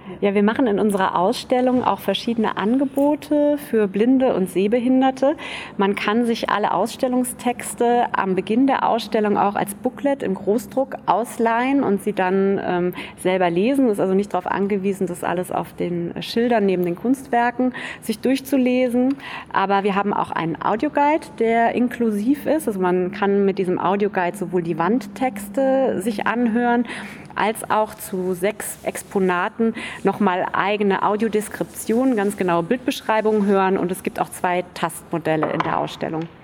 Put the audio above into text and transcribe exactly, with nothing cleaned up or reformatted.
Ja, wir machen in unserer Ausstellung auch verschiedene Angebote für Blinde und Sehbehinderte. Man kann sich alle Ausstellungstexte am Beginn der Ausstellung auch als Booklet im Großdruck ausleihen und sie dann ähm, selber lesen. Es ist also nicht darauf angewiesen, das alles auf den Schildern neben den Kunstwerken sich durchzulesen. Aber wir haben auch einen Audioguide, der inklusiv ist. Also man kann mit diesem Audioguide sowohl die Wandtexte sich anhören, als auch zu sechs Exponaten nochmal eigene Audiodeskriptionen, ganz genaue Bildbeschreibungen hören. Und es gibt auch zwei Tastmodelle in der Ausstellung.